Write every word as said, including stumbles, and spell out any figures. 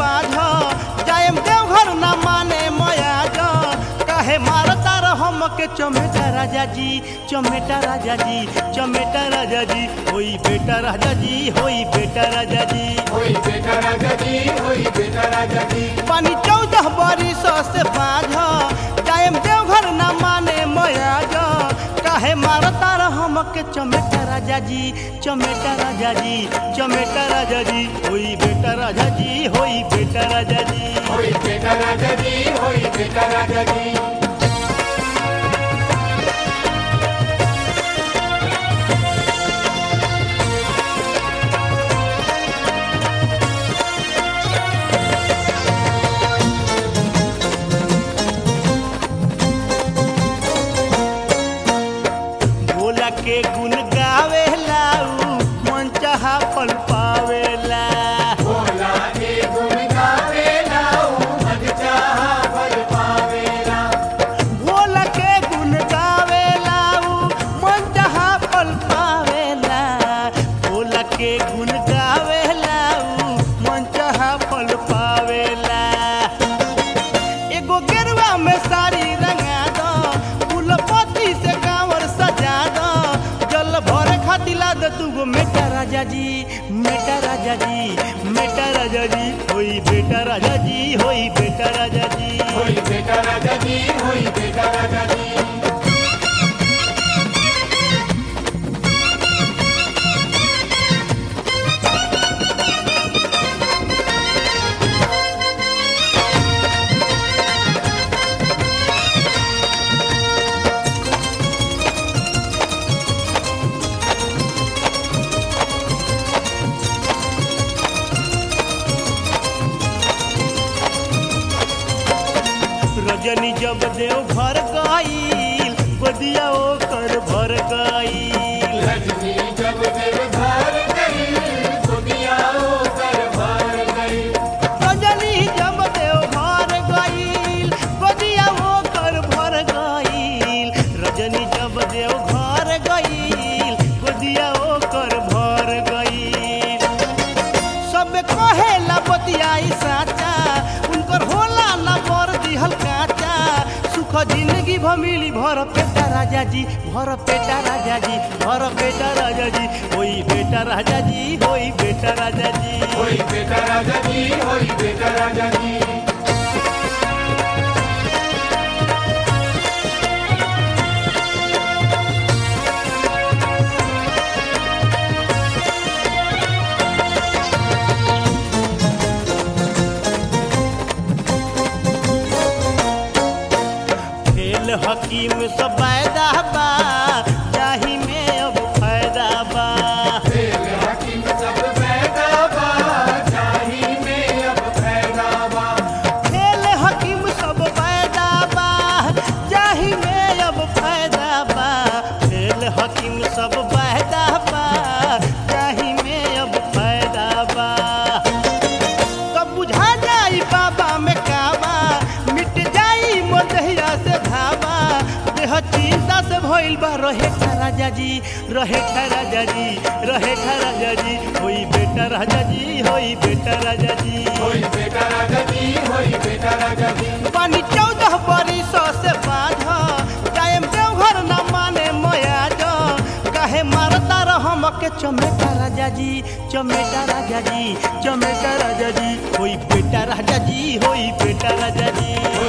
बाझ जाएम देवघर ना माने मया जा काहे मारता रहम के चमेटा राजा जी चमेटा राजा जी चमेटा राजा जी होई बेटा राजा जी होई बेटा राजा जी होई बेटा राजा जी होई बेटा राजा जी पानी चौदह बरिस से बाझ जाएम देवघर ना माने मया जा काहे मारता रहम के चमेटा राजा जी चमेटा राजा जी चमेटा राजा जी होई बेटा राजा जी होई बेटा राजा जी होई बेटा राजा जी होई बेटा राजा जी भोला के गुण गावेला मन चाहा फल पावेला भोला के गुण गावेला मन चाहा फल पावेला भोला के गुण गावेला मन चाहा फल पावेला भोला के गुण गावेला मन चाहा फल पावेला एगो गेरुआ में साड़ी रंगा दो फूलपत्ती से कांवर सजा दो जल भर खातिर ला दो तू मेटा राजा जी मेटा राजा जी मेटा राजा जी होई बेटा राजा जी होई बेटा राजा जी होई बेटा राजा जी होई बेटा राजा जी रजनी जब देव घर गईल बदिया ओकर भर गईल रजनी जब देव घर गई दुनिया ओकर भर गई रजनी जब देव घर गईल बदिया ओकर भर गईल रजनी जब देव घर गईल बदिया ओकर भर गईल सब कहेला बतियाई साचा उनकर होला ना बर दिहल काचा सुख जिंदगी भमिली भर पेटा राजा जी भर पेटा राजा जी भर पेटा राजा जी होई बेटा राजा जी होई बेटा राजा जी होई बेटा राजा जी होई बेटा राजा जी खेल हकीम सब वायदा बा जाही में अब फायदा बा खेल हकीम सब पैदा बा जाही में अब पैदा बा खेल हकीम सब फायदा बा जाही में अब फायदा बा खेल हकीम सब फायदा बा जाही में अब फायदा बा तब बुझा जाई बाबा में काबा मिट जाई मोदहिया से धावा देह चिंता से भइल बा रहे राजा जी रहे राजा जी रहे राजा जी होई बेटा राजा जी होई बेटा राजा जी होई बेटा राजा जी होई बेटा राजा जी पानी चौदह बरिस से बाझ जाएम देवघर ना माने मया जा काहे मारता रहम के चमेटा राजा जी चमेटा राजा जी चमेटा राजा जी होई बेटा राजा जी होई बेटा राजा जी